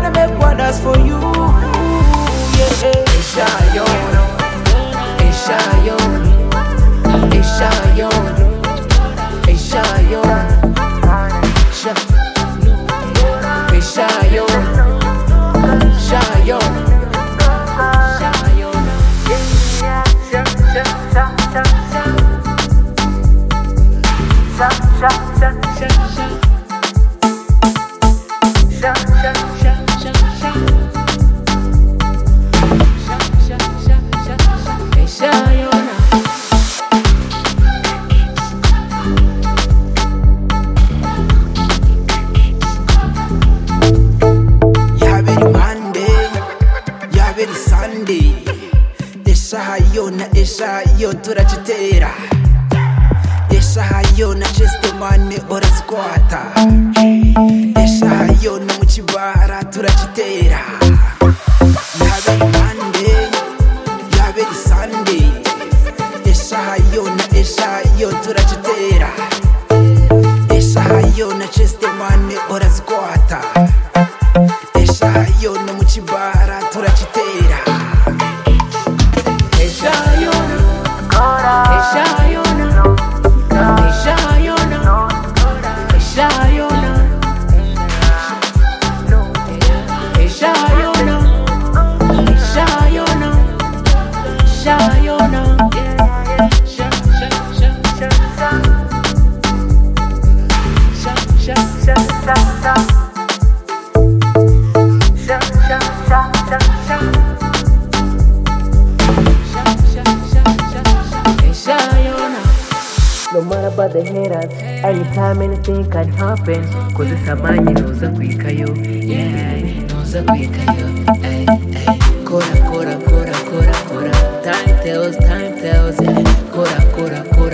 wanna make wonders for you. Yeah, Eshayon, Eshayon, Eshayon, Eshayon, Eshayon, Eshayon. Sunday, Eshayon turachitera, Eshayon chestomane orazkwata, Eshayon muchibara turachitera. Yaberi Monday, yaberi Sunday, Eshayon turachitera, Eshayon chestomane orazkwata, Eshayon muchibara turachitera. No matter about the haters, anytime anything can happen. Cause it's a man, you know, Zakwikayo. Yeah, no Zakwikayo. Kora, kora, kora, kora, kora. Time tells, yeah. Kora, kora, kora.